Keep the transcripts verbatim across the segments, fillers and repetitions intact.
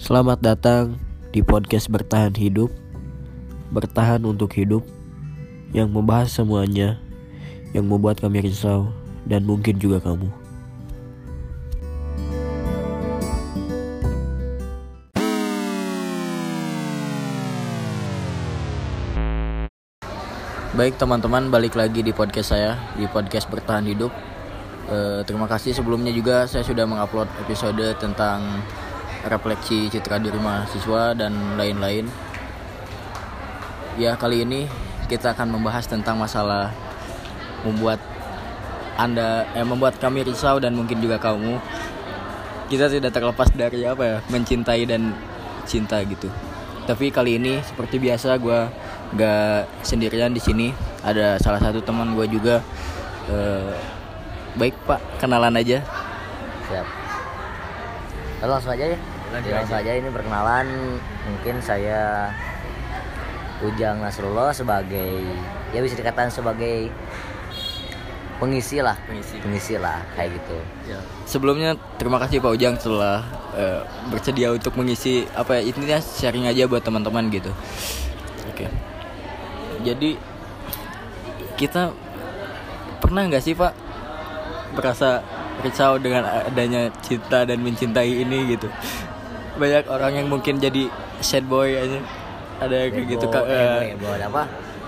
Selamat datang di podcast Bertahan Hidup. Bertahan untuk hidup, yang membahas semuanya yang membuat kami risau dan mungkin juga kamu. Baik teman-teman, balik lagi di podcast saya, di podcast Bertahan Hidup. e, Terima kasih sebelumnya juga saya sudah mengupload episode tentang refleksi citra diri mahasiswa dan lain-lain. Ya, kali ini kita akan membahas tentang masalah membuat Anda eh membuat kami risau dan mungkin juga kamu. Kita tidak terlepas dari apa ya, mencintai dan cinta gitu. Tapi kali ini seperti biasa gue gak sendirian di sini. Ada salah satu teman gue juga. Eh, baik Pak, kenalan aja. Siap. Langsung aja ya. Langsung aja ini perkenalan. Mungkin saya Ujang Nasrullah sebagai, ya bisa dikatakan sebagai pengisi lah, pengisi, pengisi lah kayak gitu. Ya. Sebelumnya terima kasih Pak Ujang telah uh, bersedia untuk mengisi apa ya, intinya sharing aja buat teman-teman gitu. Oke. Jadi kita pernah nggak sih Pak merasa risau dengan adanya cinta dan mencintai ini gitu? Banyak orang yang mungkin jadi sad boy aja, ada yang kayak gitu kak. Eh, boy, apa?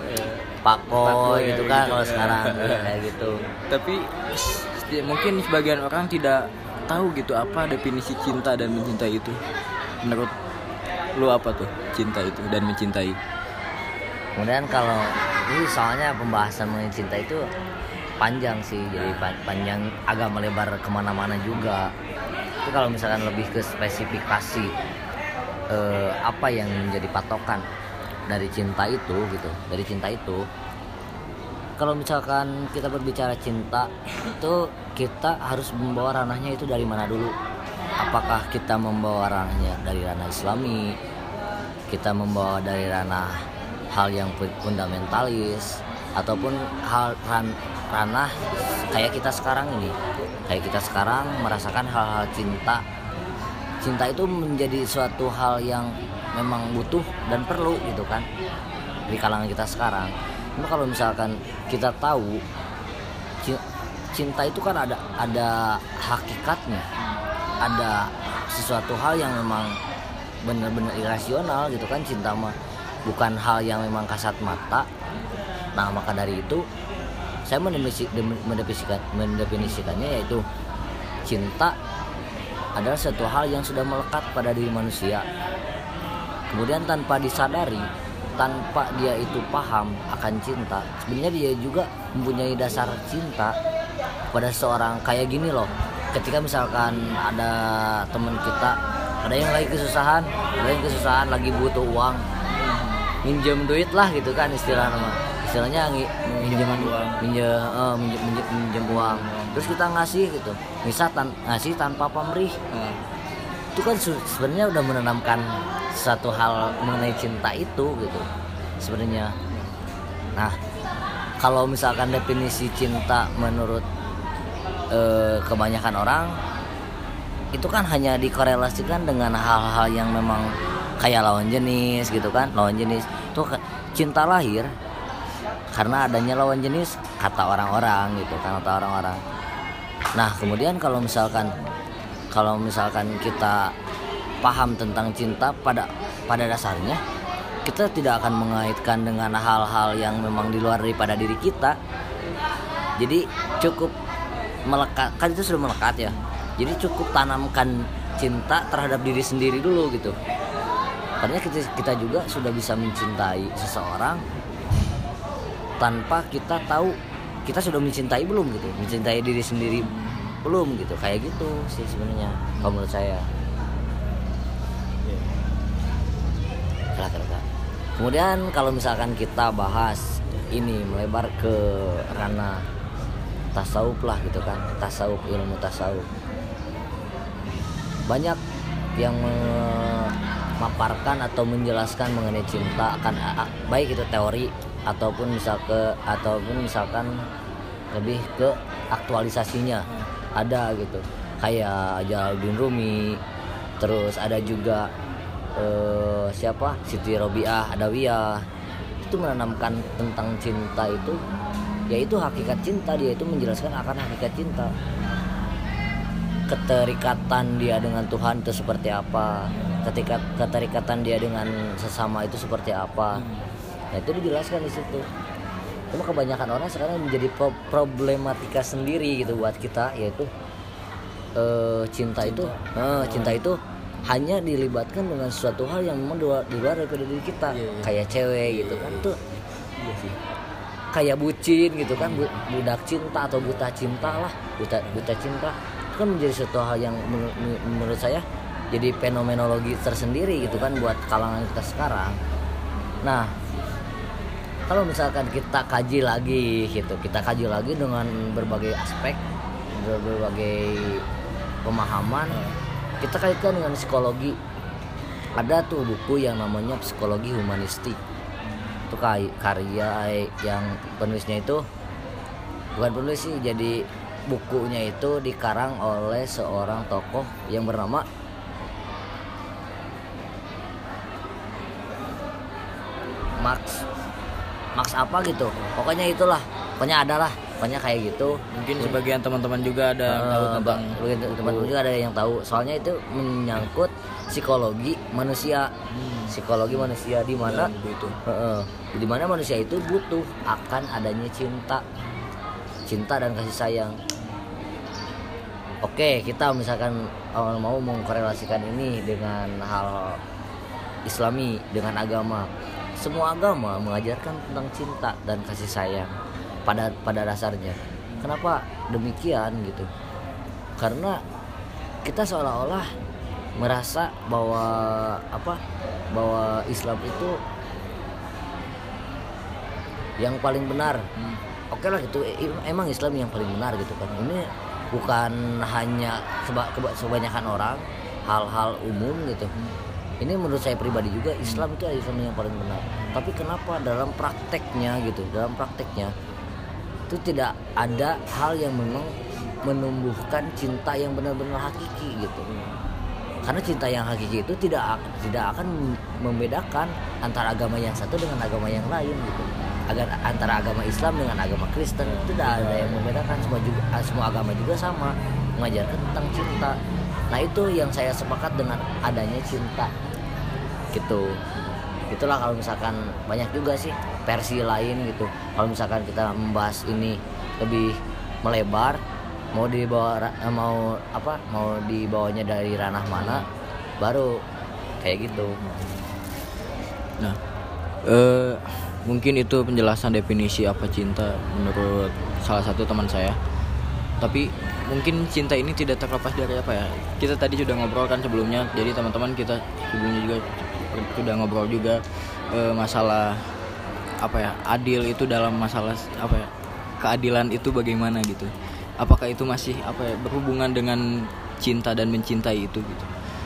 Pako gitu kan kalau sekarang kayak gitu. Tapi mungkin sebagian orang tidak tahu gitu apa definisi cinta dan mencintai itu. Menurut lu apa tuh cinta itu dan mencintai? Kemudian kalau ini soalnya pembahasan mengenai cinta itu panjang sih, jadi panjang, agak melebar kemana-mana juga. Tapi kalau misalkan lebih ke spesifikasi eh, apa yang menjadi patokan dari cinta itu gitu, dari cinta itu, kalau misalkan kita berbicara cinta itu kita harus membawa ranahnya itu dari mana dulu? Apakah kita membawa ranahnya dari ranah Islami, kita membawa dari ranah hal yang fundamentalis, ataupun hal ran, ranah kayak kita sekarang ini, kayak kita sekarang merasakan hal-hal cinta. Cinta itu menjadi suatu hal yang memang butuh dan perlu gitu kan di kalangan kita sekarang. Cuma kalau misalkan kita tahu cinta itu kan ada ada hakikatnya, ada sesuatu hal yang memang benar-benar irasional gitu kan. Cinta mah bukan hal yang memang kasat mata. Nah maka dari itu saya mendefinisikan, mendefinisikannya yaitu cinta adalah suatu hal yang sudah melekat pada diri manusia. Kemudian tanpa disadari, tanpa dia itu paham akan cinta, sebenarnya dia juga mempunyai dasar cinta pada seorang. Kayak gini loh, ketika misalkan ada teman kita, ada yang lagi kesusahan, ada yang kesusahan lagi butuh uang, minjem duit lah gitu kan istilah nama. Istilahnya minjem uang, minjem, uh, minjem, minjem, minjem uang. Terus kita ngasih gitu, misal tan- ngasih tanpa pamrih. Hmm. Itu kan sebenarnya udah menanamkan satu hal mengenai cinta itu gitu sebenarnya. Nah, kalau misalkan definisi cinta menurut uh, kebanyakan orang itu kan hanya dikorelasikan dengan hal-hal yang memang kayak lawan jenis gitu kan. Lawan jenis itu cinta lahir karena adanya lawan jenis, kata orang-orang gitu kan, kata orang-orang. Nah kemudian kalau misalkan kalau misalkan kita paham tentang cinta pada pada dasarnya, kita tidak akan mengaitkan dengan hal-hal yang memang di luar daripada diri kita. Jadi cukup melekat, kan itu sudah melekat ya. Jadi cukup tanamkan cinta terhadap diri sendiri dulu gitu. Karena kita, kita juga sudah bisa mencintai seseorang tanpa kita tahu kita sudah mencintai belum gitu, mencintai diri sendiri belum gitu, kayak gitu sih sebenarnya kalau menurut saya. Kira-kira. Kemudian kalau misalkan kita bahas ini melebar ke ranah tasawuf lah gitu kan, tasawuf, ilmu tasawuf. Banyak yang memaparkan atau menjelaskan mengenai cinta, akan baik itu teori ataupun misal ke ataupun misalkan lebih ke aktualisasinya. Ada gitu kayak Jalaluddin Rumi, terus ada juga eh, siapa Siti Robiah Adawiyah, itu menanamkan tentang cinta itu, yaitu hakikat cinta. Dia itu menjelaskan akan hakikat cinta, keterikatan dia dengan Tuhan itu seperti apa, ketika keterikatan dia dengan sesama itu seperti apa. Nah, itu dijelaskan di situ. Cuma kebanyakan orang sekarang menjadi pro- problematika sendiri gitu buat kita, yaitu eh, cinta, cinta itu eh, cinta itu hanya dilibatkan dengan suatu hal yang memang di luar, di luar daripada diri kita. Iya, iya. Kayak cewek gitu kan tuh. Iya sih. Kayak bucin gitu kan, budak cinta atau buta cinta lah, buta buta cinta. Itu kan menjadi suatu hal yang menur, menurut saya jadi fenomenologi tersendiri gitu kan buat kalangan kita sekarang. Nah, kalau misalkan kita kaji lagi gitu, kita kaji lagi dengan berbagai aspek, berbagai pemahaman, kita kaitkan dengan psikologi. Ada tuh buku yang namanya Psikologi Humanistik. Itu karya yang penulisnya itu bukan penulis sih, jadi bukunya itu dikarang oleh seorang tokoh yang bernama Max Max apa gitu, pokoknya itulah, pokoknya ada lah, pokoknya kayak gitu. Mungkin sebagian teman-teman juga ada yang uh, tahu tentang teman-teman juga ada yang tahu, soalnya itu menyangkut psikologi manusia, hmm. psikologi manusia di mana itu, uh, uh, di mana manusia itu butuh akan adanya cinta, cinta dan kasih sayang. Oke, kita misalkan uh, mau mengkorelasikan ini dengan hal Islami, dengan agama. Semua agama mengajarkan tentang cinta dan kasih sayang pada pada dasarnya. Kenapa demikian gitu? Karena kita seolah-olah merasa bahwa apa? Bahwa Islam itu yang paling benar. Hmm. Oke lah gitu, emang Islam yang paling benar gitu kan. Ini bukan hanya seba, kebanyakan orang, hal-hal umum gitu. Hmm. Ini menurut saya pribadi juga Islam itu Islam yang paling benar. Tapi kenapa dalam prakteknya gitu, dalam prakteknya itu tidak ada hal yang memang menumbuhkan cinta yang benar-benar hakiki gitu. Karena cinta yang hakiki itu tidak tidak akan membedakan antara agama yang satu dengan agama yang lain gitu. Agar antara agama Islam dengan agama Kristen itu tidak ada yang membedakan, semua juga semua agama juga sama mengajarkan tentang cinta. Nah, itu yang saya sepakat dengan adanya cinta gitu. Itulah kalau misalkan banyak juga sih versi lain gitu. Kalau misalkan kita membahas ini lebih melebar, mau dibawa mau apa mau dibawanya dari ranah mana, baru kayak gitu. Nah, eh, mungkin itu penjelasan definisi apa cinta menurut salah satu teman saya. Tapi mungkin cinta ini tidak terlepas dari apa ya, kita tadi sudah ngobrol kan sebelumnya, jadi teman-teman kita sebelumnya juga sudah ngobrol juga e, masalah apa ya, adil itu dalam masalah apa ya, keadilan itu bagaimana gitu, apakah itu masih apa ya, berhubungan dengan cinta dan mencintai itu gitu,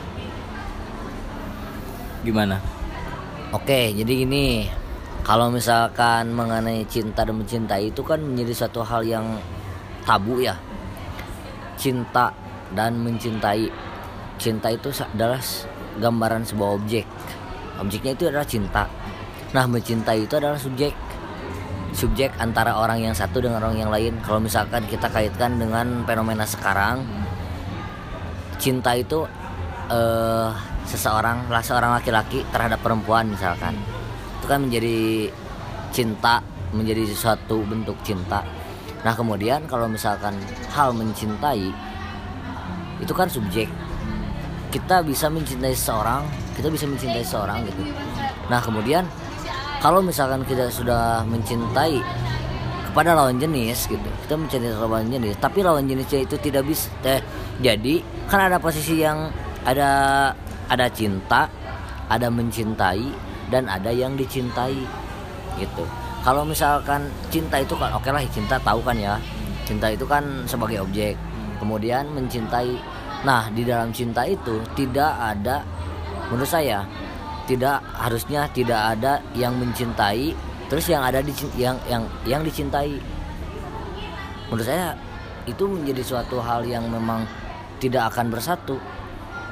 gimana? Oke, jadi gini, kalau misalkan mengenai cinta dan mencintai itu kan menjadi satu hal yang tabu ya. Cinta dan mencintai, cinta itu adalah gambaran sebuah objek, objeknya itu adalah cinta. Nah, mencintai itu adalah subjek, subjek antara orang yang satu dengan orang yang lain. Kalau misalkan kita kaitkan dengan fenomena sekarang, cinta itu eh, seseorang, seorang laki-laki terhadap perempuan misalkan, itu kan menjadi cinta, menjadi suatu bentuk cinta. Nah, kemudian kalau misalkan hal mencintai itu kan subjek. Kita bisa mencintai seseorang, kita bisa mencintai seseorang gitu. Nah, kemudian kalau misalkan kita sudah mencintai kepada lawan jenis gitu, kita mencintai lawan jenis, tapi lawan jenisnya itu tidak bisa eh, jadi kan ada posisi yang ada ada cinta, ada mencintai, dan ada yang dicintai gitu. Kalau misalkan cinta itu kan oke lah, cinta tahu kan ya, cinta itu kan sebagai objek, kemudian mencintai. Nah, di dalam cinta itu tidak ada, menurut saya tidak harusnya tidak ada yang mencintai terus yang ada di yang yang yang dicintai. Menurut saya itu menjadi suatu hal yang memang tidak akan bersatu.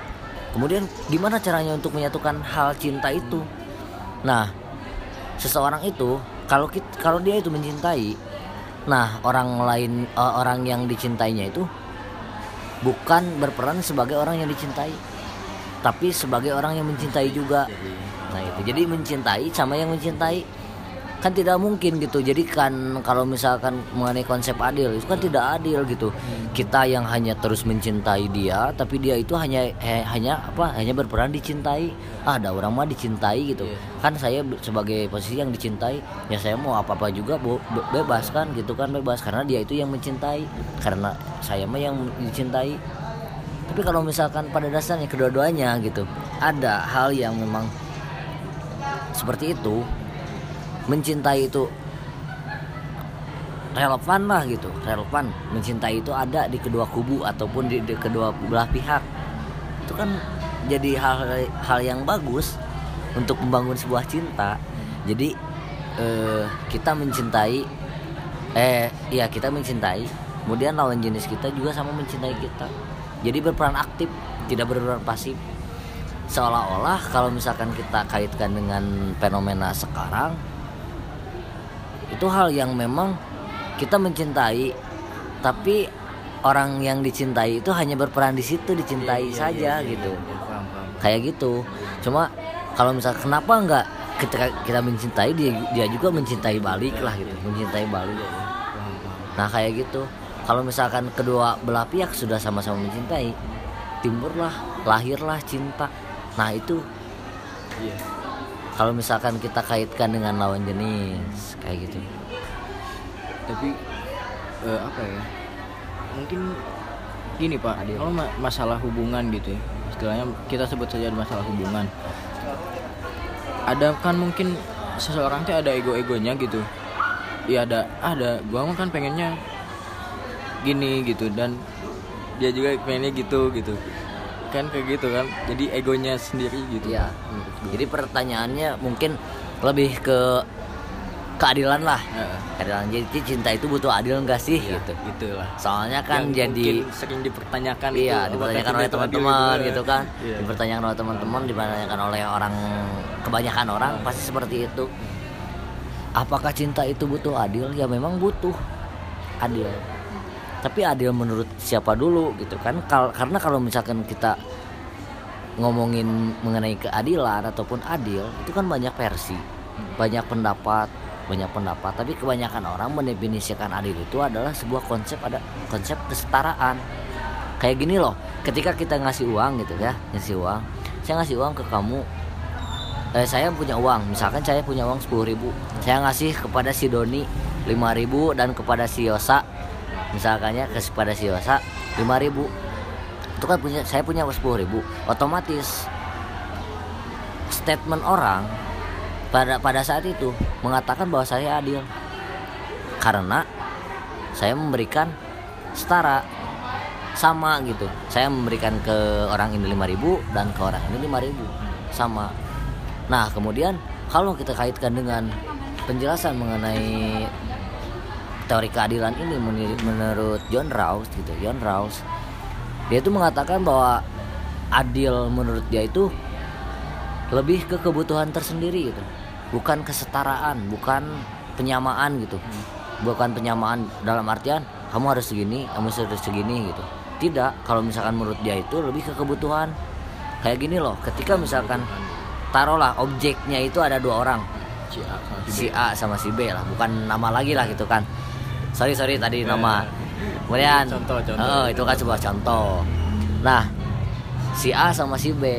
Kemudian gimana caranya untuk menyatukan hal cinta itu? Nah, seseorang itu kalau kita, kalau dia itu mencintai, nah orang lain uh, orang yang dicintainya itu bukan berperan sebagai orang yang dicintai, tapi sebagai orang yang mencintai juga. Nah itu, jadi mencintai sama yang mencintai kan tidak mungkin gitu. Jadi kan kalau misalkan mengenai konsep adil itu kan tidak adil gitu. Kita yang hanya terus mencintai dia, tapi dia itu hanya eh, hanya apa hanya berperan dicintai. Ah, ada orang mah dicintai gitu. Kan saya sebagai posisi yang dicintai, ya saya mau apa-apa juga be- bebas kan gitu kan, bebas karena dia itu yang mencintai, karena saya mah yang dicintai. Tapi kalau misalkan pada dasarnya kedua-duanya gitu, ada hal yang memang seperti itu, mencintai itu relevan lah gitu, relevan. Mencintai itu ada di kedua kubu ataupun di, di kedua belah pihak. Itu kan jadi hal hal yang bagus untuk membangun sebuah cinta. Jadi eh, kita mencintai, eh iya kita mencintai, kemudian lawan jenis kita juga sama mencintai kita. Jadi berperan aktif, tidak berperan pasif. Seolah-olah kalau misalkan kita kaitkan dengan fenomena sekarang, itu hal yang memang kita mencintai, tapi orang yang dicintai itu hanya berperan di situ, dicintai iya, saja iya, iya, gitu, iya, iya, paham, paham. Kayak gitu. Cuma kalau misalkan kenapa enggak ketika kita mencintai dia dia juga mencintai balik lah gitu, mencintai balik. Nah kayak gitu. Kalau misalkan kedua belah pihak sudah sama-sama mencintai, timbullah, lahirlah cinta. Nah itu. Iya. Kalau misalkan kita kaitkan dengan lawan jenis kayak gitu. Tapi uh, apa ya? Mungkin gini Pak, kalau ma- masalah hubungan gitu ya, istilahnya kita sebut saja masalah hubungan. Ada kan mungkin seseorang tuh ada ego-egonya gitu. Iya ada, ada. Gua kan pengennya gini gitu, dan dia juga pengennya gitu gitu. Kan kayak gitu kan, jadi egonya sendiri gitu ya. Jadi pertanyaannya mungkin lebih ke keadilan lah, uh. keadilan. Jadi cinta itu butuh adil enggak sih ya, gitu gitulah. Soalnya kan yang jadi sering dipertanyakan, iya itu, dipertanyakan oleh teman-teman gitu kan, yeah. dipertanyakan oleh teman-teman, dipertanyakan oleh orang, kebanyakan orang uh. pasti seperti itu. Apakah cinta itu butuh adil? Ya memang butuh adil. Tapi adil menurut siapa dulu gitu kan? Kal- karena kalau misalkan kita ngomongin mengenai keadilan ataupun adil, itu kan banyak versi, banyak pendapat, banyak pendapat. Tapi kebanyakan orang mendefinisikan adil itu adalah sebuah konsep, ada konsep kesetaraan. Kayak gini loh, ketika kita ngasih uang gitu ya, ngasih uang, saya ngasih uang ke kamu, eh, saya punya uang, misalkan saya punya uang sepuluh ribu, saya ngasih kepada si Doni lima ribu dan kepada si Yosa misalkannya kepada si Yosa lima ribu, itu kan punya, saya punya sepuluh ribu, otomatis statement orang pada pada saat itu mengatakan bahwa saya adil karena saya memberikan setara, sama gitu. Saya memberikan ke orang ini lima ribu dan ke orang ini lima ribu, sama. Nah kemudian kalau kita kaitkan dengan penjelasan mengenai teori keadilan ini menurut John Rawls gitu, John Rawls dia itu mengatakan bahwa adil menurut dia itu lebih ke kebutuhan tersendiri gitu, bukan kesetaraan, bukan penyamaan gitu, bukan penyamaan dalam artian kamu harus segini, kamu harus segini gitu. Tidak, kalau misalkan menurut dia itu lebih ke kebutuhan. Kayak gini loh, ketika misalkan taruhlah objeknya itu ada dua orang, si A sama si B lah, bukan nama lagi lah gitu kan. Sorry sorry tadi yeah. nama. Kemudian contoh, contoh, oh, itu kan sebuah contoh. Nah, si A sama si B,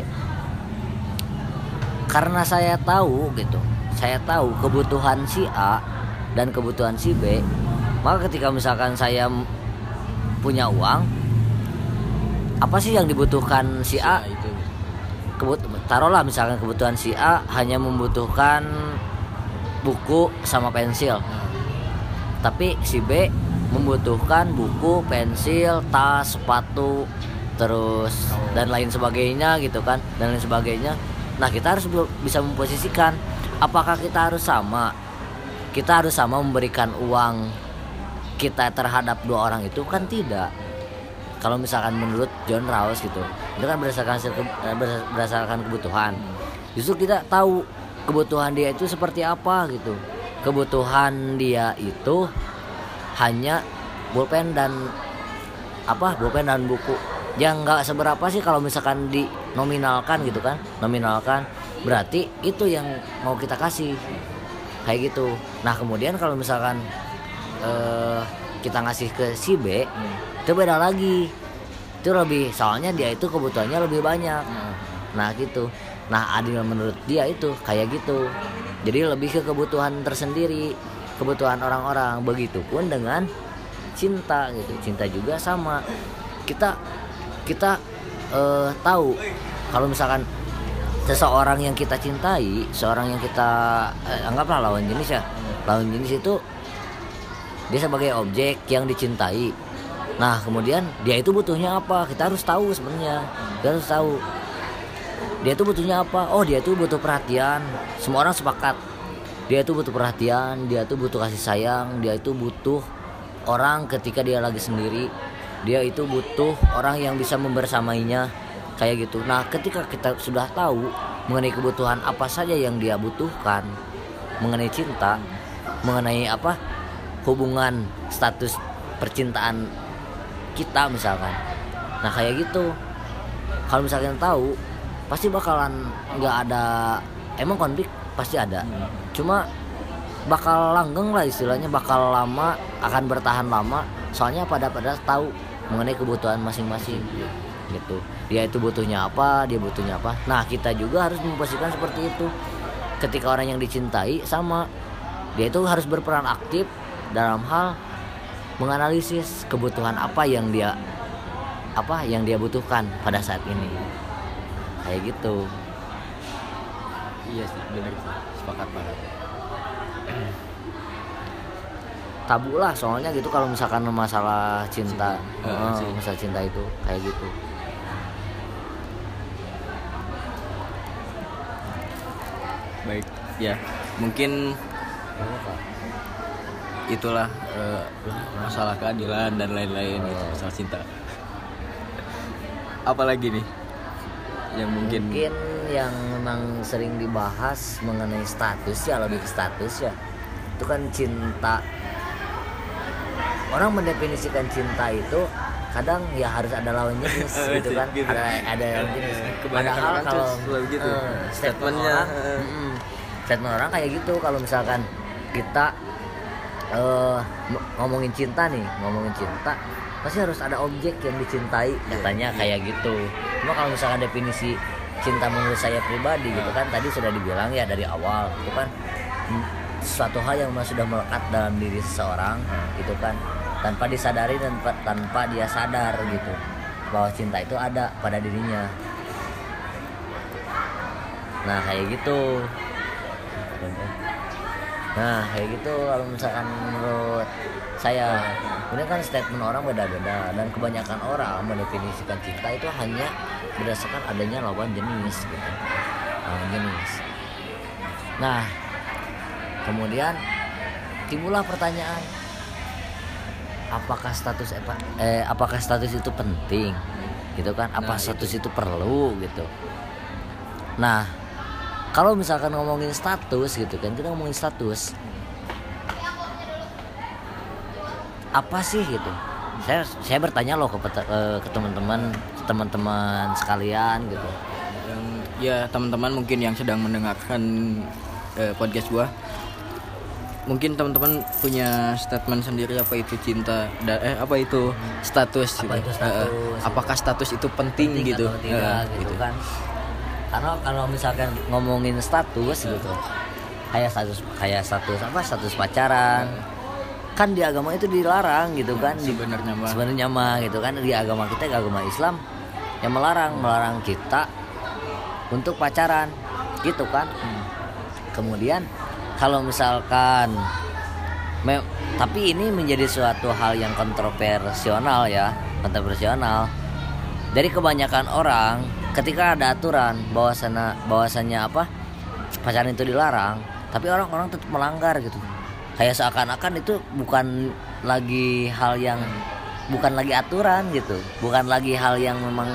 karena saya tahu gitu, saya tahu kebutuhan si A dan kebutuhan si B, maka ketika misalkan saya punya uang, apa sih yang dibutuhkan si A? Kebut- taruhlah misalkan kebutuhan si A hanya membutuhkan buku sama pensil. Tapi si B membutuhkan buku, pensil, tas, sepatu, terus dan lain sebagainya gitu kan, dan lain sebagainya. Nah kita harus bisa memposisikan, apakah kita harus sama, kita harus sama memberikan uang kita terhadap dua orang itu kan tidak. Kalau misalkan menurut John Rawls gitu, itu kan berdasarkan hasil ke, berdasarkan kebutuhan. Justru kita tahu kebutuhan dia itu seperti apa gitu. Kebutuhan dia itu hanya pulpen dan apa pulpen dan buku yang nggak seberapa sih kalau misalkan dinominalkan gitu kan, nominalkan berarti itu yang mau kita kasih kayak gitu. Nah kemudian kalau misalkan eh, kita ngasih ke si B itu beda lagi, itu lebih soalnya dia itu kebutuhannya lebih banyak. Nah gitu. Nah adil menurut dia itu kayak gitu, jadi lebih ke kebutuhan tersendiri, kebutuhan orang-orang. Begitupun dengan cinta gitu, cinta juga sama. Kita kita eh, tahu kalau misalkan seseorang yang kita cintai, seorang yang kita eh, anggaplah lawan jenis ya, lawan jenis itu dia sebagai objek yang dicintai. Nah kemudian dia itu butuhnya apa, kita harus tahu sebenarnya, kita harus tahu dia itu butuhnya apa. Oh dia itu butuh perhatian, semua orang sepakat dia itu butuh perhatian, dia itu butuh kasih sayang, dia itu butuh orang ketika dia lagi sendiri, dia itu butuh orang yang bisa membersamainya kayak gitu. Nah ketika kita sudah tahu mengenai kebutuhan apa saja yang dia butuhkan, mengenai cinta, mengenai apa hubungan status percintaan kita misalkan, nah kayak gitu kalau misalkan tahu pasti bakalan nggak ada, emang konflik pasti ada, hmm. cuma bakal langgeng lah istilahnya, bakal lama, akan bertahan lama, soalnya pada pada tahu mengenai kebutuhan masing-masing gitu. Dia itu butuhnya apa, dia butuhnya apa. Nah kita juga harus memposisikan seperti itu. Ketika orang yang dicintai sama, dia itu harus berperan aktif dalam hal menganalisis kebutuhan apa yang dia apa yang dia butuhkan pada saat ini. Kayak gitu. Iya sih, benar sih, sepakat banget. Tabu lah soalnya gitu kalau misalkan masalah cinta, cinta. Oh, masalah cinta itu kayak gitu. Baik, ya mungkin itulah uh, masalah keadilan dan lain-lain gitu, masalah cinta. Apalagi nih yang mungkin mungkin yang memang sering dibahas mengenai status ya, lebih ke status ya, itu kan cinta. Orang mendefinisikan cinta itu kadang ya harus ada lawan jenis gitu kan, gitu. ada ada lawan jenis. Padahal kalau gitu. uh, statementnya uh. mm, statement orang kayak gitu, kalau misalkan kita uh, ngomongin cinta nih, ngomongin cinta pasti harus ada objek yang dicintai katanya, kayak gitu. Cuma kalau misalkan definisi cinta menurut saya pribadi gitu kan, tadi sudah dibilang ya dari awal itu kan suatu hal yang sudah melekat dalam diri seseorang gitu kan, tanpa disadari dan tanpa dia sadar gitu bahwa cinta itu ada pada dirinya. Nah kayak gitu. Nah kayak gitu kalau misalkan menurut saya. Ini kan statement orang beda-beda, dan kebanyakan orang mendefinisikan cinta itu hanya berdasarkan adanya lawan jenis gitu. Lawan jenis. Nah kemudian timbullah pertanyaan, apakah status eh apakah status itu penting gitu kan, apa nah, status itu. itu perlu gitu. Nah kalau misalkan ngomongin status gitu kan, kita ngomongin status apa sih gitu. Saya saya bertanya loh ke ke teman-teman teman-teman sekalian gitu. Yang ya teman-teman mungkin yang sedang mendengarkan eh, podcast gua, mungkin teman-teman punya statement sendiri apa itu cinta da, eh apa itu status apa gitu. itu status, uh, apakah status itu penting, penting gitu, atau tidak, uh, gitu, gitu kan. Karena kalau misalkan ngomongin status gitu, kayak status kayak status apa status pacaran, kan di agama itu dilarang gitu kan. Sebenarnya mah sebenarnya mah gitu kan, di agama kita, agama Islam yang melarang melarang kita untuk pacaran gitu kan. hmm. Kemudian kalau misalkan me- tapi ini menjadi suatu hal yang kontroversial ya, kontroversial dari kebanyakan orang. Ketika ada aturan bahwasana bahwasannya apa pacaran itu dilarang, tapi orang-orang tetap melanggar gitu. Kayak seakan-akan itu bukan lagi hal yang bukan lagi aturan gitu, bukan lagi hal yang memang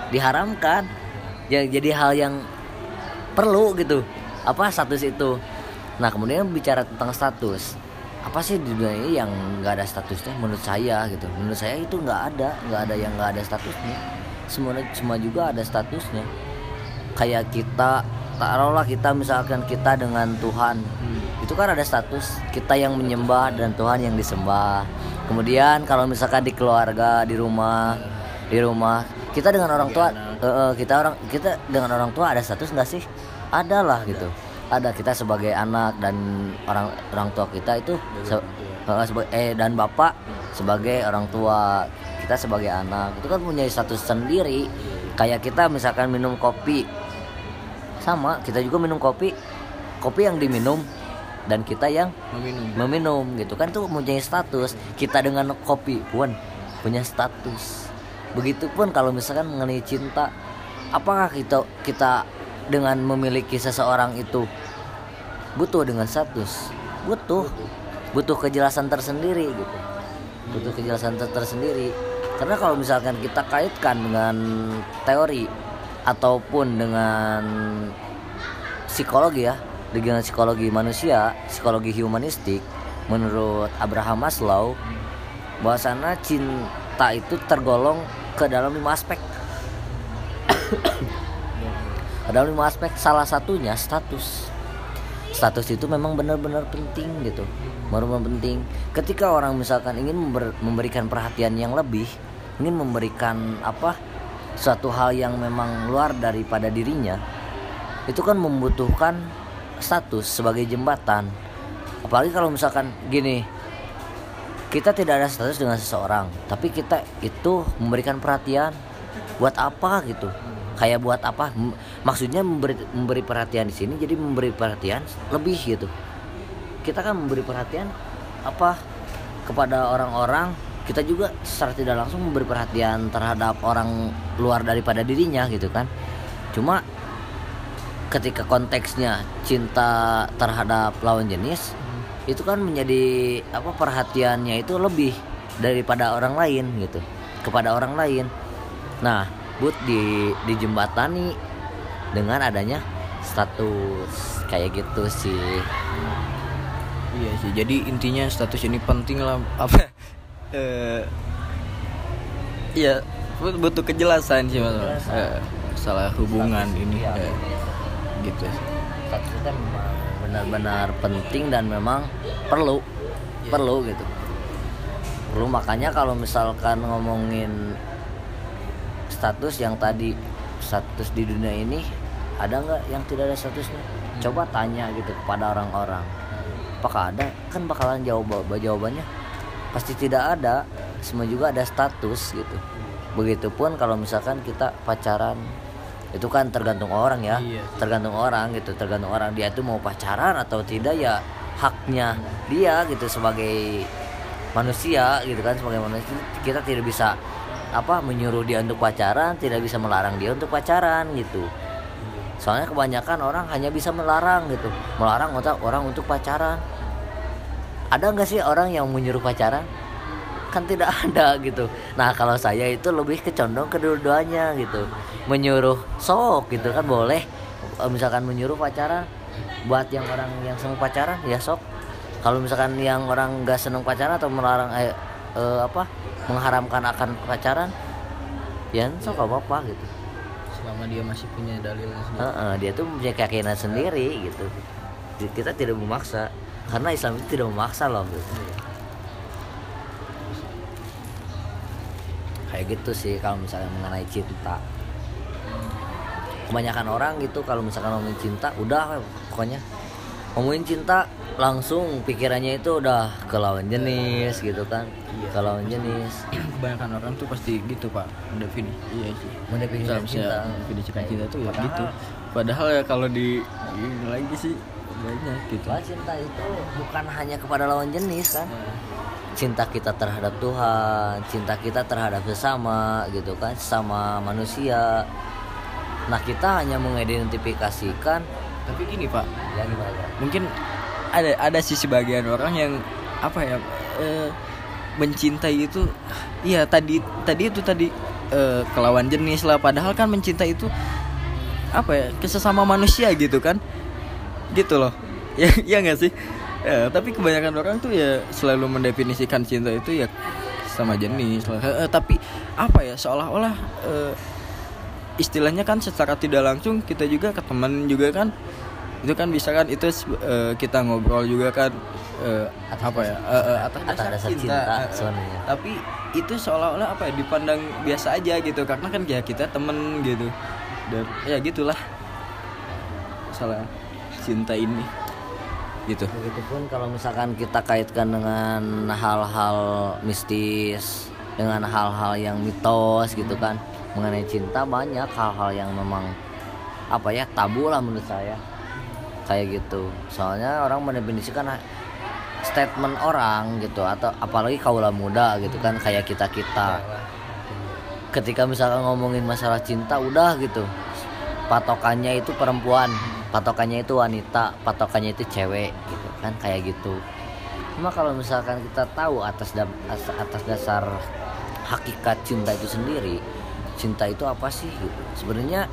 diharamkan. Ya jadi hal yang perlu gitu. Apa status itu. Nah, kemudian bicara tentang status. Apa sih di dunia ini yang nggak ada statusnya menurut saya gitu. Menurut saya itu nggak ada, nggak ada yang nggak ada statusnya. Semua semua juga ada statusnya. Kayak kita, taruhlah kita misalkan kita dengan Tuhan, hmm. itu kan ada status kita yang menyembah dan Tuhan yang disembah. Kemudian kalau misalkan di keluarga, di rumah, di rumah kita dengan orang tua, uh, kita orang kita dengan orang tua ada status nggak sih? Ada lah gitu. Ada kita sebagai anak dan orang orang tua kita itu se, uh, sebagai eh dan bapak sebagai orang tua, kita sebagai anak itu kan punya status sendiri. Kayak kita misalkan minum kopi, sama kita juga minum kopi, kopi yang diminum dan kita yang meminum, meminum gitu kan tuh mempunyai status. Kita dengan kopi pun punya status. Begitupun kalau misalkan mengenai cinta, apakah kita kita dengan memiliki seseorang itu butuh dengan status? Butuh, butuh kejelasan tersendiri gitu, butuh kejelasan ter- tersendiri. Karena kalau misalkan kita kaitkan dengan teori ataupun dengan psikologi ya, dengan psikologi manusia, psikologi humanistik, menurut Abraham Maslow, bahwasanya cinta itu tergolong ke dalam lima aspek. Ada lima aspek, salah satunya status. Status itu memang benar-benar penting gitu, benar-benar penting. Ketika orang misalkan ingin member, memberikan perhatian yang lebih, ingin memberikan apa, suatu hal yang memang luar daripada dirinya, itu kan membutuhkan status sebagai jembatan. Apalagi kalau misalkan gini, kita tidak ada status dengan seseorang, tapi kita itu memberikan perhatian, buat apa gitu? Kayak buat apa? Maksudnya memberi, memberi perhatian di sini, jadi memberi perhatian lebih gitu. Kita kan memberi perhatian apa kepada orang-orang, kita juga secara tidak langsung memberi perhatian terhadap orang luar daripada dirinya gitu kan. Cuma ketika konteksnya cinta terhadap lawan jenis, itu kan menjadi apa, perhatiannya itu lebih daripada orang lain gitu, kepada orang lain. Nah, but di dijembatani dengan adanya status kayak gitu sih. Iya sih, jadi intinya status ini penting lah, apa eh iya, butuh kejelasan sih mas, eh, salah hubungan status ini ya, eh, gitu. Status itu memang benar-benar penting dan memang perlu, yeah. perlu gitu, perlu. Makanya kalau misalkan ngomongin status yang tadi, status di dunia ini ada nggak yang tidak ada statusnya? Coba tanya gitu kepada orang-orang, apakah ada? Kan bakalan jawab jawabannya pasti tidak ada. Semua juga ada status gitu. Begitupun kalau misalkan kita pacaran, itu kan tergantung orang ya, iya. tergantung orang gitu, tergantung orang dia itu mau pacaran atau tidak, ya haknya dia gitu sebagai manusia gitu kan, sebagai manusia kita tidak bisa apa menyuruh dia untuk pacaran, tidak bisa melarang dia untuk pacaran gitu. Soalnya kebanyakan orang hanya bisa melarang gitu, melarang orang untuk pacaran. Ada nggak sih orang yang menyuruh pacaran? Kan tidak ada gitu. Nah kalau saya itu lebih kecondong kedua-duanya gitu, menyuruh sok gitu kan boleh. Misalkan menyuruh pacaran buat yang orang yang senang pacaran ya sok. Kalau misalkan yang orang nggak senang pacaran atau melarang eh, eh, apa mengharamkan akan pacaran, ya sok gak apa-apa gitu. Selama dia masih punya dalilnya sendiri. Uh-uh, dia tuh punya keyakinan sendiri gitu. Kita tidak memaksa, karena Islam itu tidak memaksa loh gitu. Kayak gitu sih kalau misalnya mengenai cinta. Kebanyakan orang gitu kalau misalkan ngomongin cinta, udah pokoknya ngomongin cinta langsung pikirannya itu udah ke lawan jenis gitu kan, iya. ke lawan jenis. Kebanyakan orang tuh pasti gitu pak, mendefini. Iya sih. Mendefinisikan cinta. Mendefinisikan cinta tuh ya gitu. Padahal ya kalau di ini lagi sih banyak gitu. Padahal cinta itu bukan hanya kepada lawan jenis kan. Cinta kita terhadap Tuhan, cinta kita terhadap sesama gitu kan, sesama manusia. Nah kita hanya mengidentifikasikan. Tapi gini pak, ya gimana ya? Mungkin ada ada sih sebagian orang yang apa ya, e, mencintai itu, iya tadi tadi itu tadi uh, ke lawan jenis lah, padahal kan mencintai itu apa ya, ke sesama manusia gitu kan, gitu loh. Ya, ya nggak sih. Ya, tapi kebanyakan orang tuh ya selalu mendefinisikan cinta itu ya sama jenis lah. E, tapi apa ya, seolah-olah e, istilahnya kan secara tidak langsung kita juga ke teman juga kan, itu kan bisa kan, itu e, kita ngobrol juga kan, e, apa ya, e, e, atas dasar, atas dasar cinta, cinta e, e, tapi itu seolah-olah apa ya, dipandang biasa aja gitu, karena kan ya kita temen gitu, dan ya gitulah masalah cinta ini gitu. Begitupun kalau misalkan kita kaitkan dengan hal-hal mistis, dengan hal-hal yang mitos gitu kan, mengenai cinta banyak hal-hal yang memang apa ya, tabu lah menurut saya, kayak gitu. Soalnya orang mendefinisikan statement orang gitu, atau apalagi kaula muda gitu kan, kayak kita kita ketika misalkan ngomongin masalah cinta udah gitu, patokannya itu perempuan, patokannya itu wanita, patokannya itu cewek gitu kan, kayak gitu. Cuma kalau misalkan kita tahu atas da- atas dasar hakikat cinta itu sendiri, cinta itu apa sih gitu. Sebenarnya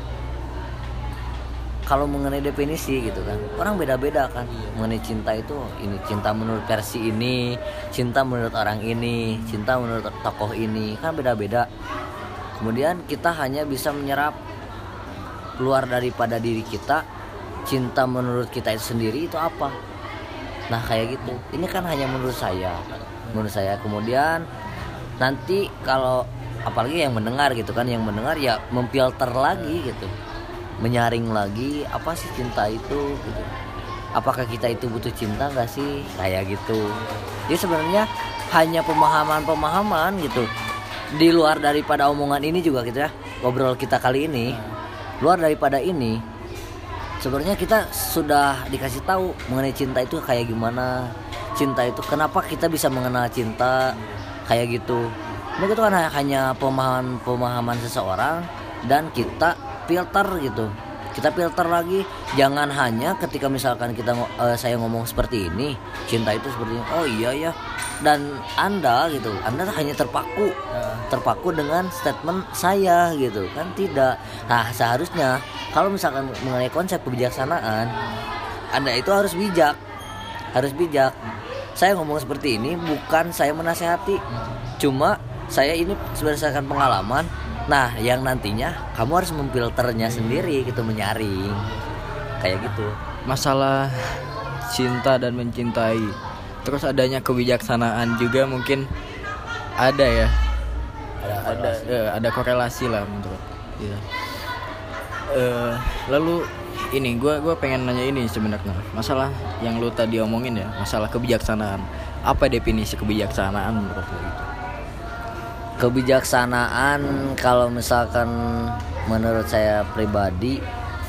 kalau mengenai definisi gitu kan, orang beda-beda kan mengenai cinta itu. Ini cinta menurut versi ini, cinta menurut orang ini, cinta menurut tokoh ini, kan beda-beda. Kemudian kita hanya bisa menyerap keluar daripada diri kita, cinta menurut kita itu sendiri itu apa. Nah kayak gitu, ini kan hanya menurut saya, menurut saya. Kemudian nanti kalau apalagi yang mendengar gitu kan, yang mendengar ya memfilter lagi gitu, menyaring lagi apa sih cinta itu gitu. Apakah kita itu butuh cinta nggak sih, kayak gitu. Jadi sebenarnya hanya pemahaman-pemahaman gitu, di luar daripada omongan ini juga gitu ya, ngobrol kita kali ini. Luar daripada ini, sebenarnya kita sudah dikasih tahu mengenai cinta itu kayak gimana, cinta itu kenapa kita bisa mengenal cinta, kayak gitu. Ini itu kan hanya pemahaman-pemahaman seseorang, dan kita filter gitu. Kita filter lagi, jangan hanya ketika misalkan kita uh, saya ngomong seperti ini, cinta itu seperti ini. Oh iya ya. Dan Anda gitu, Anda hanya terpaku terpaku dengan statement saya gitu kan, tidak. Nah seharusnya kalau misalkan mengenai konsep kebijaksanaan, Anda itu harus bijak, harus bijak. Saya ngomong seperti ini bukan saya menasehati, cuma saya ini berdasarkan pengalaman. Nah yang nantinya kamu harus memfilternya sendiri gitu, menyaring kayak gitu. Masalah cinta dan mencintai, terus adanya kebijaksanaan juga mungkin ada ya, ada ada, uh, ada korelasi lah menurut ya. Uh, lalu ini gue gue pengen nanya ini sebenarnya, masalah yang lu tadi omongin ya, masalah kebijaksanaan. Apa definisi kebijaksanaan menurut lu itu? Kebijaksanaan kalau misalkan menurut saya pribadi,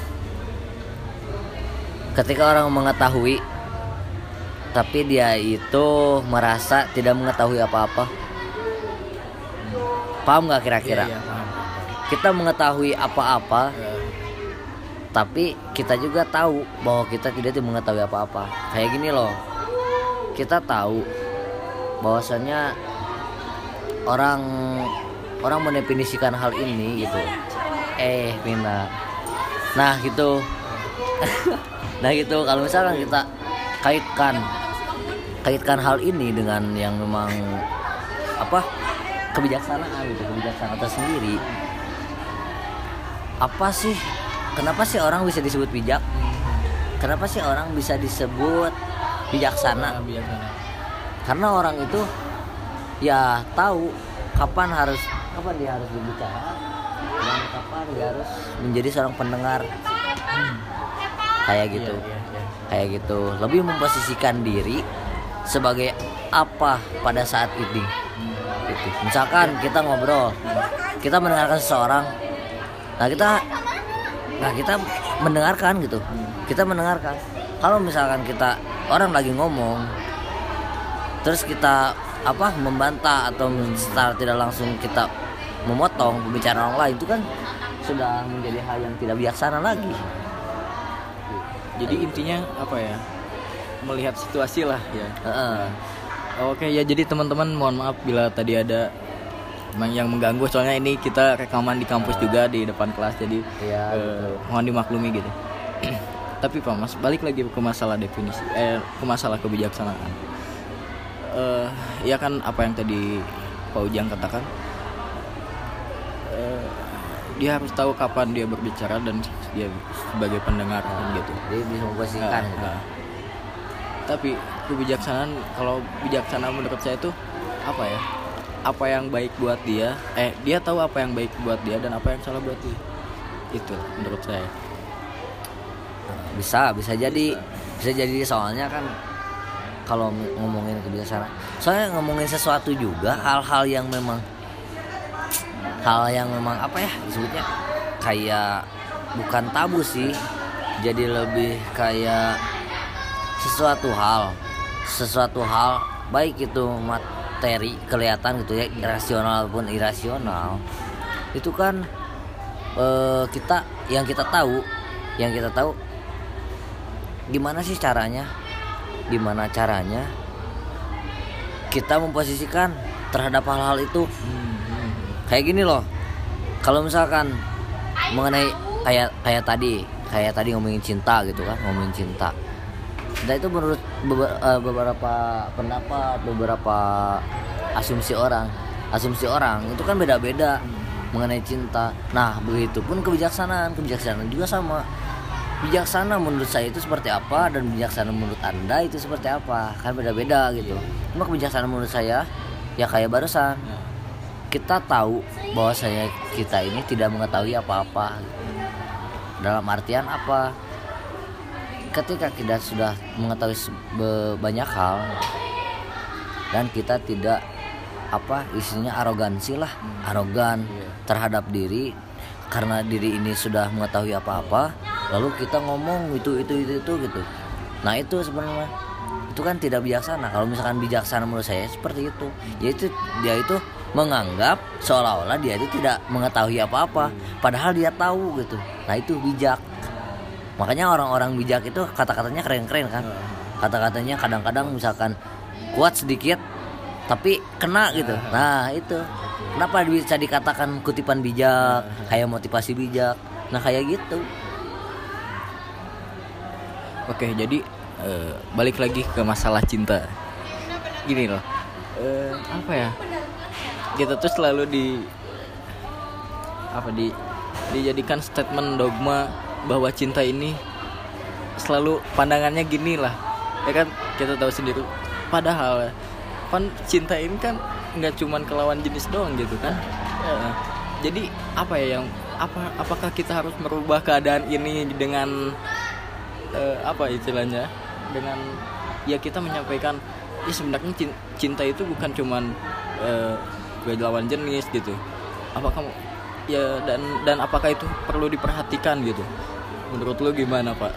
ketika orang mengetahui tapi dia itu merasa tidak mengetahui apa-apa. Paham gak kira-kira? Iya, iya, paham. Kita mengetahui apa-apa, Ya. tapi kita juga tahu bahwa kita tidak mengetahui apa-apa. Kayak gini loh, kita tahu bahwasannya orang orang mendefinisikan hal ini gitu. Eh, Mina. Nah gitu. Nah gitu. Kalau misalkan kita kaitkan kaitkan hal ini dengan yang memang apa, kebijaksanaan gitu, kebijaksanaan tersendiri. Apa sih? Kenapa sih orang bisa disebut bijak? Kenapa sih orang bisa disebut bijaksana? Karena orang itu ya tahu kapan harus kapan dia harus berbicara dan kapan dia harus menjadi seorang pendengar. Kayak gitu. Iya, iya, iya. Kayak gitu. Lebih memposisikan diri sebagai apa pada saat ini. Gitu. Misalkan kita ngobrol, kita mendengarkan seseorang. Nah, kita nah kita mendengarkan gitu. Kita mendengarkan. Kalau misalkan kita orang lagi ngomong, terus kita apa membantah atau secara tidak langsung kita memotong pembicaraan orang lain, itu kan sudah menjadi hal yang tidak bijaksana lagi. Jadi intinya apa ya, melihat situasi lah ya. Uh-uh. Oke ya, jadi teman-teman mohon maaf bila tadi ada Emang yang mengganggu soalnya ini kita rekaman di kampus juga di depan kelas jadi Iya, eh, gitu. mohon dimaklumi gitu. Tapi Pak Mas balik lagi ke masalah definisi eh ke masalah kebijaksanaan. Eh ya kan apa yang tadi Pak Ujang katakan, eh, dia harus tahu kapan dia berbicara dan dia sebagai pendengar kan gitu. Dia bisa memposisikan Nah, gitu. nah. Tapi kebijaksanaan kalau bijaksana menurut saya itu apa ya? Apa yang baik buat dia, eh dia tahu apa yang baik buat dia dan apa yang salah buat dia. Itu menurut saya. Bisa, bisa jadi, bisa jadi soalnya kan kalau ngomongin kebiasaan, soalnya ngomongin sesuatu juga hal-hal yang memang hal yang memang apa ya disebutnya kayak bukan tabu sih, jadi lebih kayak sesuatu hal, sesuatu hal baik itu materi kelihatan gitu ya, rasional pun irasional, itu kan eh, kita yang kita tahu, yang kita tahu gimana sih caranya, gimana caranya kita memposisikan terhadap hal-hal itu. Kayak gini loh, kalau misalkan mengenai kayak kayak tadi, kayak tadi ngomongin cinta gitu kan, ngomongin cinta. Nah itu menurut beberapa pendapat, beberapa asumsi orang, asumsi orang itu kan beda-beda mengenai cinta. Nah begitupun kebijaksanaan, kebijaksanaan juga sama. Bijaksana menurut saya itu seperti apa dan bijaksana menurut Anda itu seperti apa, kan beda-beda gitu. Cuma kebijaksanaan menurut saya ya kayak barusan. Kita tahu bahwa saya kita ini tidak mengetahui apa-apa. Dalam artian apa? Ketika kita sudah mengetahui banyak hal dan kita tidak apa isinya arogansi lah, arogan terhadap diri karena diri ini sudah mengetahui apa-apa, lalu kita ngomong itu itu itu itu gitu. Nah itu sebenarnya itu kan tidak bijaksana. Kalau misalkan bijaksana menurut saya seperti itu, yaitu dia itu menganggap seolah-olah dia itu tidak mengetahui apa-apa, padahal dia tahu gitu. Nah itu bijak. Makanya orang-orang bijak itu kata-katanya keren-keren kan. Kata-katanya kadang-kadang misalkan kuat sedikit tapi kena gitu. Nah itu kenapa bisa dikatakan kutipan bijak, kayak motivasi bijak. Nah kayak gitu. Oke, jadi eh, balik lagi ke masalah cinta. Gini loh, eh, apa ya? Kita tuh selalu di apa di dijadikan statement dogma bahwa cinta ini selalu pandangannya gini lah, ya kan kita tahu sendiri. Padahal kan cinta ini kan nggak cuman ke lawan jenis doang gitu kan. Ya, jadi apa ya yang apa apakah kita harus merubah keadaan ini dengan Uh, apa istilahnya dengan ya kita menyampaikan ya sebenarnya cinta itu bukan cuman uh, ke lawan jenis gitu. Apa kamu ya dan dan apakah itu perlu diperhatikan gitu? Menurut lu gimana Pak?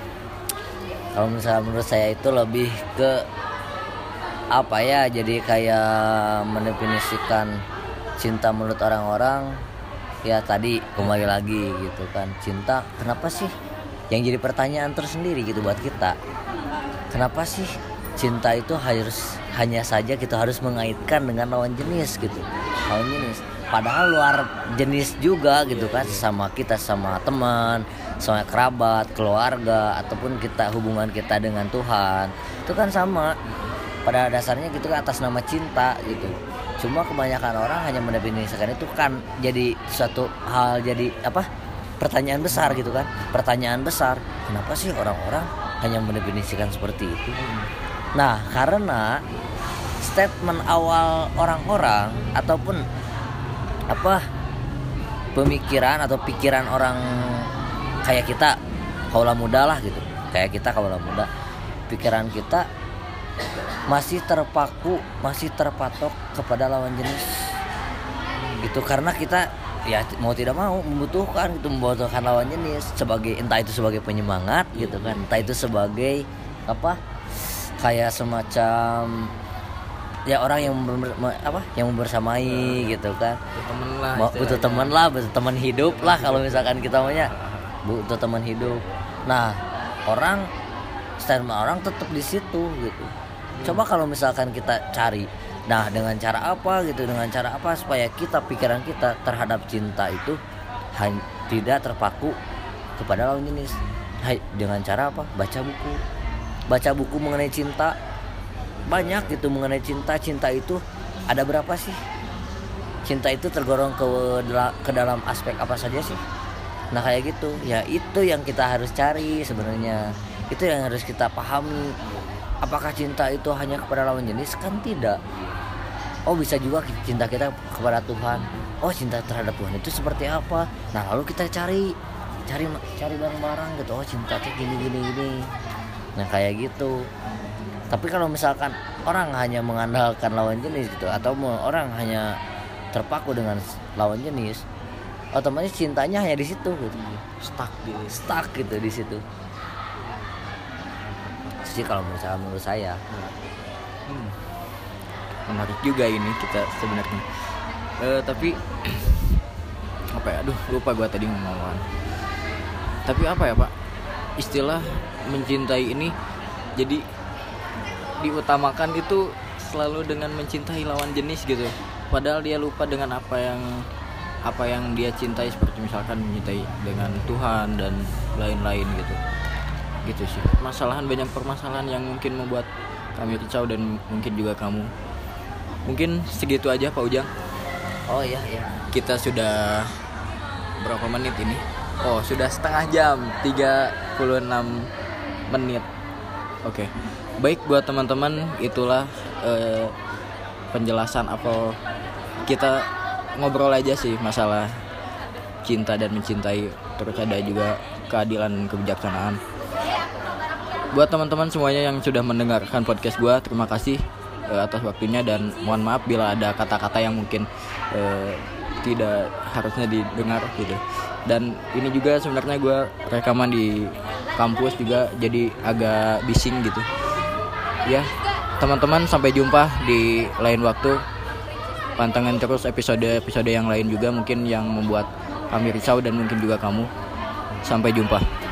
Kalau misalnya menurut saya itu lebih ke apa ya, jadi kayak mendefinisikan cinta menurut orang-orang ya tadi kembali lagi gitu kan. Cinta kenapa sih? Yang jadi pertanyaan tersendiri gitu buat kita. Kenapa sih cinta itu harus hanya saja kita harus mengaitkan dengan lawan jenis gitu. Lawan jenis. Padahal luar jenis juga gitu kan, sama kita sama teman, sama kerabat, keluarga ataupun kita hubungan kita dengan Tuhan. Itu kan sama. Pada dasarnya gitu kan atas nama cinta gitu. Cuma kebanyakan orang hanya mendefinisikan itu kan jadi suatu hal, jadi apa? Pertanyaan besar gitu kan, pertanyaan besar. Kenapa sih orang-orang hanya mendefinisikan seperti itu? Nah, karena statement awal orang-orang ataupun apa pemikiran atau pikiran orang kayak kita kaula muda lah gitu, kayak kita kaula muda, pikiran kita masih terpaku, masih terpatok kepada lawan jenis. Itu karena kita ya mau tidak mau membutuhkan itu membutuhkan lawan jenis sebagai entah itu sebagai penyemangat gitu kan, entah itu sebagai apa kayak semacam ya orang yang ber, apa yang membersamai gitu kan, Temen lah, butuh teman lah, butuh teman hidup lah kalau misalkan kita maunya butuh teman hidup. Nah orang statement orang tetap di situ gitu. Coba kalau misalkan kita cari Nah, dengan cara apa gitu, dengan cara apa supaya kita pikiran kita terhadap cinta itu han- tidak terpaku kepada lawan jenis. Hai, dengan cara apa? Baca buku. Baca buku mengenai cinta. Banyak gitu mengenai cinta. Cinta itu ada berapa sih? Cinta itu tergolong ke, ke dalam aspek apa saja sih? Nah, kayak gitu. Ya, itu yang kita harus cari sebenarnya. Itu yang harus kita pahami. Apakah cinta itu hanya kepada lawan jenis? Kan tidak. Oh, bisa juga cinta kita kepada Tuhan. Oh, cinta terhadap Tuhan itu seperti apa? Nah, lalu kita cari cari cari bareng-bareng gitu. Oh, cinta kayak gini gini gini. Nah, kayak gitu. Tapi kalau misalkan orang hanya mengandalkan lawan jenis gitu, atau orang hanya terpaku dengan lawan jenis, otomatis cintanya hanya di situ gitu. Stuck gitu. Stuck gitu di situ. Sih kalau misalnya menurut saya. Hmm. Menarik juga ini kita sebenarnya. Uh, tapi apa ya? Aduh, lupa gua tadi ngomong. Tapi apa ya, Pak? Istilah mencintai ini jadi diutamakan itu selalu dengan mencintai lawan jenis gitu. Padahal dia lupa dengan apa yang apa yang dia cintai, seperti misalkan mencintai dengan Tuhan dan lain-lain gitu. Gitu sih. Masalahan banyak permasalahan yang mungkin membuat kami risau dan mungkin juga kamu. Mungkin segitu aja Pak Ujang. Oh iya iya. Kita sudah berapa menit ini? Oh, sudah setengah jam, tiga puluh enam menit. Oke. Okay. Baik, buat teman-teman, itulah eh, penjelasan apa kita ngobrol aja sih masalah cinta dan mencintai, terus ada juga keadilan dan kebijaksanaan. Buat teman-teman semuanya yang sudah mendengarkan podcast gua, terima kasih atas waktunya, dan mohon maaf bila ada kata-kata yang mungkin eh, tidak harusnya didengar gitu. Dan ini juga sebenarnya gue rekaman di kampus juga, jadi agak bising gitu ya. Teman-teman, sampai jumpa di lain waktu. Pantengin terus episode-episode yang lain juga mungkin yang membuat kami risau dan mungkin juga kamu. Sampai jumpa.